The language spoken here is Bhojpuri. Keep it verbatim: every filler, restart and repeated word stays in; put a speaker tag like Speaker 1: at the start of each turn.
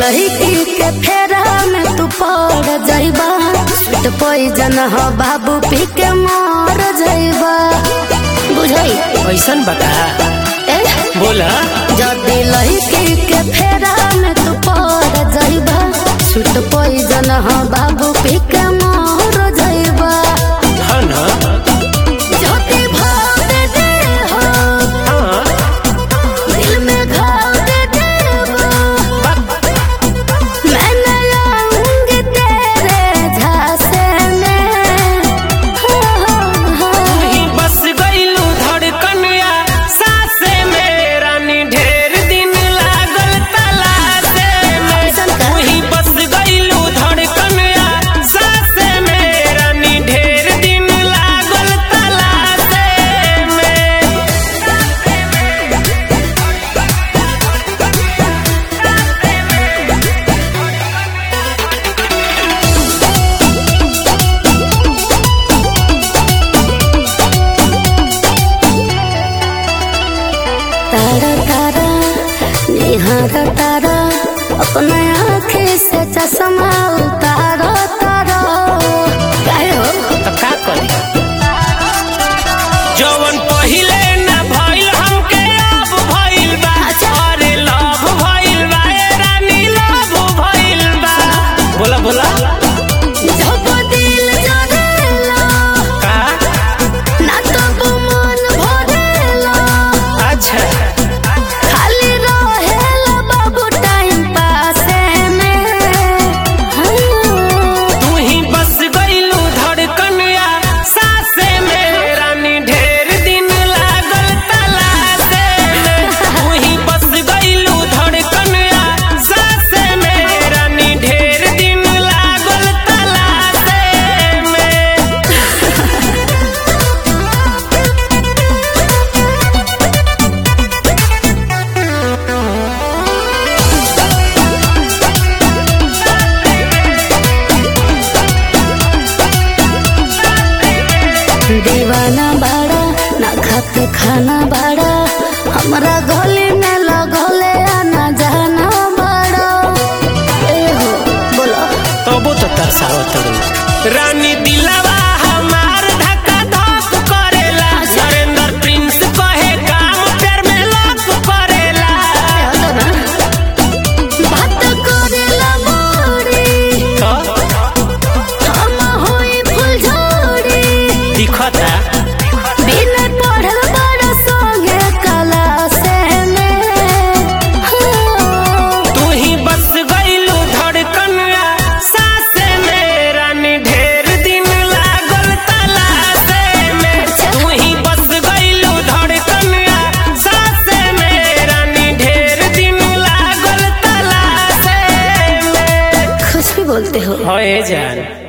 Speaker 1: लड़की के फेरा में तू पड़ जाइबा, स्वीट पॉइजन हो बाबू पी के मर जाइबा। बुझाई
Speaker 2: कैसन बता बोला।
Speaker 1: जदी लड़की के फेरा में तू पड़ जाइबा, स्वीट पॉइजन हो बाबू पी के मर जाइबा।
Speaker 2: हाँ ना
Speaker 1: जदी भाव दे दे हो,
Speaker 2: हाँ
Speaker 1: दिल में घाव दे देबो, मैं न लाऊंगी तेरे झांसे में। हाँ, हाँ, हाँ।
Speaker 2: ही बस गईलू धड़कनिया सासे में रानी, ढेर दिन लागल तलाशे में। तू ही बस गईलू धड़कनिया सासे में रानी, ढेर दिन लागल तलाशे में।
Speaker 1: तारा तारा निहारा तारा, अपने आँखें से चश्मा उतारो तारो। काहे हो
Speaker 2: तो का करी जवन पहिले ना भइल हमके अब भइल बा। अरे लव भइल बा ए रानी, लव भइल बा। बोला बोला
Speaker 1: जब दिल जरेला,
Speaker 2: का
Speaker 1: ना तब मन भरेला।
Speaker 2: अच्छा
Speaker 1: खाली रहेला बाबू टाइम पासे में। हाँ।
Speaker 2: तू ही बस गईलू धड़कनिया सासे में रानी, ढेर दिन लागल तलाशे में। तू ही बस गईलू धड़कनिया सासे में रानी, ढेर दिन लागल तलाशे में।
Speaker 1: दीवाना बाड़ा ना खाते खाना बाड़ा, हमरा गली में लगले आना जाना बाड़ा। ए हो बोलो
Speaker 2: तबो तो तरसावत रानी, दिलवा हमार धक्का धक करेला। नरेंद्र प्रिंस कहे काम प्यार में लक करेला।
Speaker 1: चलो ना बात करेला मोरी,
Speaker 2: तो
Speaker 1: हम होई फुलझड़ी।
Speaker 2: दिखता
Speaker 1: बिना पढ़ल बड़ा संगे क्लासे में। हाँ।
Speaker 2: तू ही बस गईलू धड़कनिया सासे में रानी, ढेर दिन लागल तलाशे में। तू ही बस गईलू धड़कनिया सासे में रानी, ढेर दिन लागल तलाशे में।
Speaker 1: कुछ भी बोलते हो।
Speaker 2: होए जान।